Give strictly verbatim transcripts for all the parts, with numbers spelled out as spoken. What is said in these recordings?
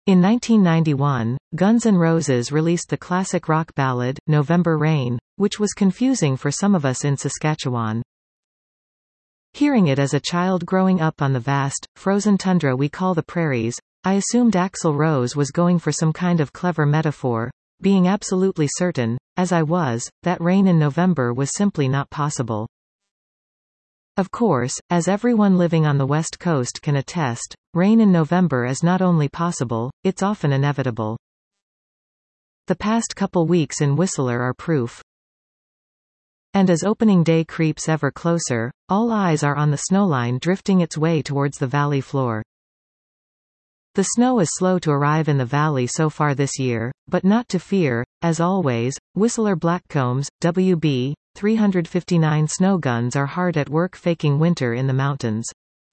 In nineteen ninety-one, Guns N' Roses released the classic rock ballad, November Rain, which was confusing for some of us in Saskatchewan. Hearing it as a child growing up on the vast, frozen tundra we call the prairies, I assumed Axl Rose was going for some kind of clever metaphor, being absolutely certain, as I was, that rain in November was simply not possible. Of course, as everyone living on the West Coast can attest, rain in November is not only possible, it's often inevitable. The past couple weeks in Whistler are proof. And as opening day creeps ever closer, all eyes are on the snowline drifting its way towards the valley floor. The snow is slow to arrive in the valley so far this year, but not to fear. As always, Whistler Blackcombs, W B, three fifty-nine snow guns are hard at work faking winter in the mountains.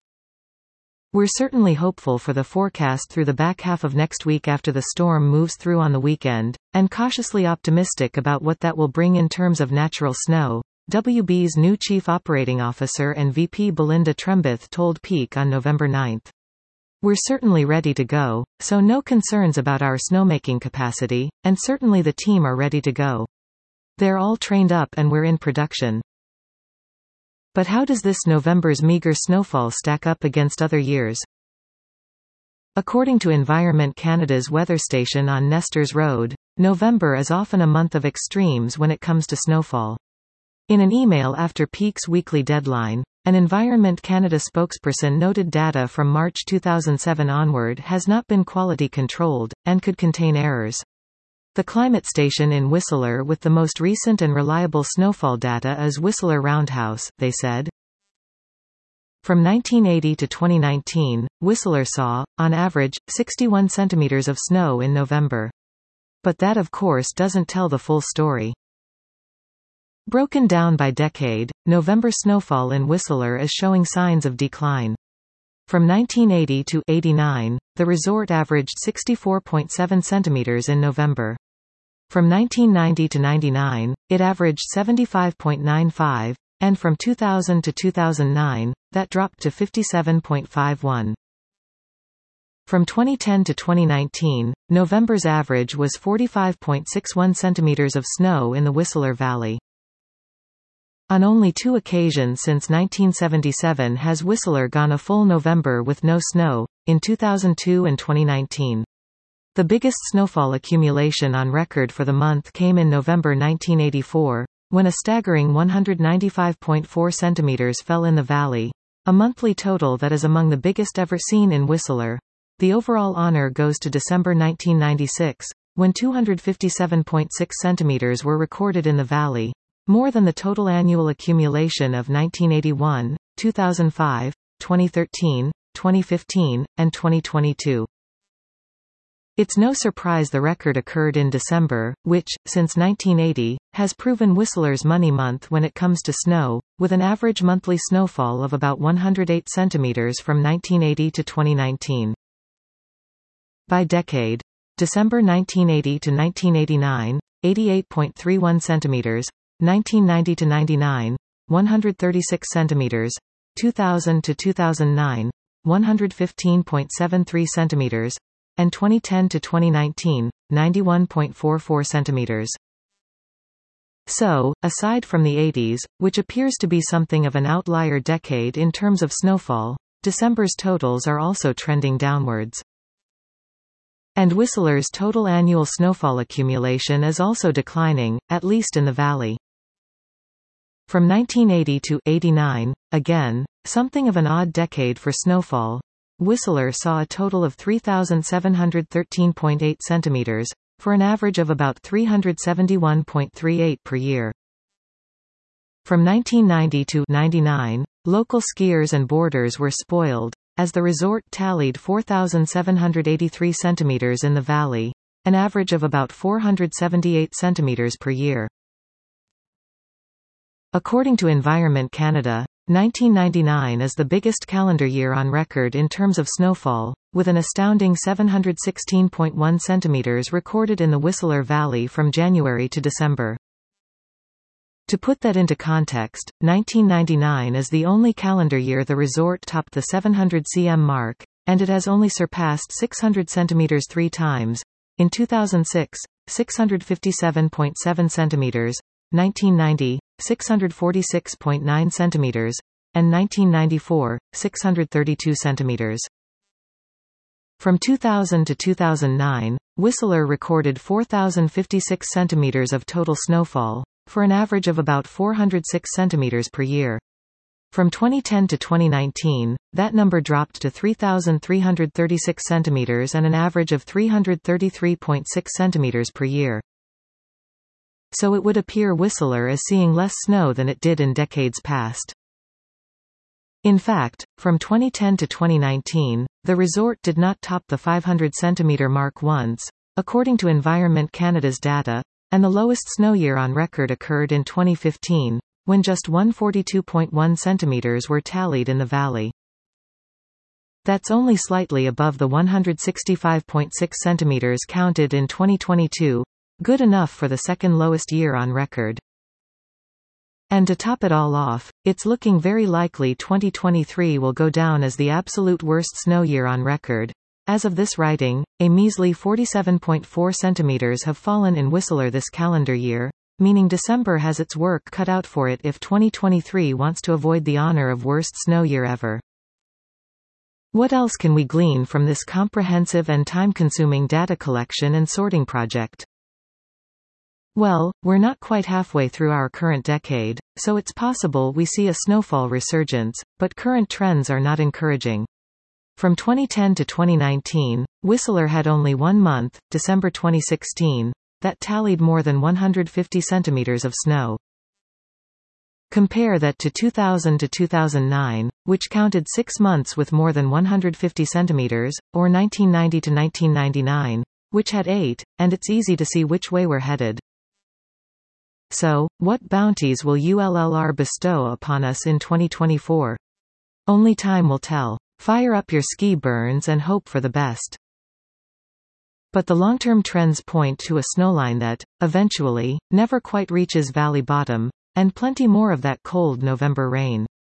We're certainly hopeful for the forecast through the back half of next week after the storm moves through on the weekend, and cautiously optimistic about what that will bring in terms of natural snow, W B's new Chief Operating Officer and V P Belinda Trembeth told Peak on November ninth. We're certainly ready to go, so no concerns about our snowmaking capacity, and certainly the team are ready to go. They're all trained up and we're in production. But how does this November's meager snowfall stack up against other years? According to Environment Canada's weather station on Nesters Road, November is often a month of extremes when it comes to snowfall. In an email after Peak's weekly deadline, an Environment Canada spokesperson noted data from March two thousand seven onward has not been quality controlled, and could contain errors. The climate station in Whistler with the most recent and reliable snowfall data is Whistler Roundhouse, they said. From nineteen eighty to twenty nineteen, Whistler saw, on average, sixty-one centimeters of snow in November. But that of course doesn't tell the full story. Broken down by decade, November snowfall in Whistler is showing signs of decline. From nineteen eighty to eighty-nine, the resort averaged sixty-four point seven centimeters in November. From nineteen ninety to ninety-nine, it averaged seventy-five point nine five, and from two thousand to two thousand nine, that dropped to fifty-seven point five one. From twenty ten to twenty nineteen, November's average was forty-five point six one centimeters of snow in the Whistler Valley. On only two occasions since nineteen seventy-seven has Whistler gone a full November with no snow, in two thousand two and twenty nineteen. The biggest snowfall accumulation on record for the month came in November nineteen eighty-four, when a staggering one hundred ninety-five point four centimeters fell in the valley, a monthly total that is among the biggest ever seen in Whistler. The overall honor goes to December nineteen ninety-six, when two hundred fifty-seven point six centimeters were recorded in the valley, more than the total annual accumulation of nineteen eighty-one, two thousand five, twenty thirteen, twenty fifteen, and twenty twenty-two. It's no surprise the record occurred in December, which, since nineteen eighty, has proven Whistler's money month when it comes to snow, with an average monthly snowfall of about one hundred eight centimeters from nineteen eighty to twenty nineteen. By decade, December nineteen eighty to nineteen eighty-nine, eighty-eight point three one centimeters, nineteen ninety to ninety-nine, one hundred thirty-six centimeters, two thousand to two thousand nine, one hundred fifteen point seven three centimeters, and twenty ten to twenty nineteen, ninety-one point four four centimeters. So, aside from the eighties, which appears to be something of an outlier decade in terms of snowfall, December's totals are also trending downwards. And Whistler's total annual snowfall accumulation is also declining, at least in the valley. From nineteen eighty to eighty-nine, again, something of an odd decade for snowfall, Whistler saw a total of three thousand seven hundred thirteen point eight centimeters, for an average of about three hundred seventy-one point three eight per year. From nineteen ninety to ninety-nine, local skiers and boarders were spoiled, as the resort tallied four thousand seven hundred eighty-three centimeters in the valley, an average of about four hundred seventy-eight centimeters per year. According to Environment Canada, nineteen ninety-nine is the biggest calendar year on record in terms of snowfall, with an astounding seven hundred sixteen point one centimeters recorded in the Whistler Valley from January to December. To put that into context, nineteen ninety-nine is the only calendar year the resort topped the seven hundred centimeter mark, and it has only surpassed six hundred centimeters three times. In two thousand six, six hundred fifty-seven point seven centimeters, nineteen ninety, six hundred forty-six point nine centimeters, and nineteen ninety-four, six hundred thirty-two centimeters. From two thousand to two thousand nine, Whistler recorded four thousand fifty-six centimeters of total snowfall, for an average of about four hundred six centimeters per year. From twenty ten to twenty nineteen, that number dropped to three thousand three hundred thirty-six centimeters and an average of three hundred thirty-three point six centimeters per year. So it would appear Whistler is seeing less snow than it did in decades past. In fact, from twenty ten to twenty nineteen, the resort did not top the five hundred centimeter mark once, according to Environment Canada's data, and the lowest snow year on record occurred in twenty fifteen, when just one hundred forty-two point one centimeters were tallied in the valley. That's only slightly above the one hundred sixty-five point six centimeters counted in twenty twenty-two, good enough for the second lowest year on record. And to top it all off, it's looking very likely twenty twenty-three will go down as the absolute worst snow year on record. As of this writing, a measly forty-seven point four centimeters have fallen in Whistler this calendar year, meaning December has its work cut out for it if twenty twenty-three wants to avoid the honor of worst snow year ever. What else can we glean from this comprehensive and time-consuming data collection and sorting project? Well, we're not quite halfway through our current decade, so it's possible we see a snowfall resurgence, but current trends are not encouraging. From twenty ten to twenty nineteen, Whistler had only one month, December twenty sixteen, that tallied more than one hundred fifty centimeters of snow. Compare that to two thousand to two thousand nine, which counted six months with more than one hundred fifty centimeters, or nineteen ninety to nineteen ninety-nine, which had eight, and it's easy to see which way we're headed. So, what bounties will U L L R bestow upon us in twenty twenty-four? Only time will tell. Fire up your ski burns and hope for the best. But the long-term trends point to a snowline that, eventually, never quite reaches valley bottom, and plenty more of that cold November rain.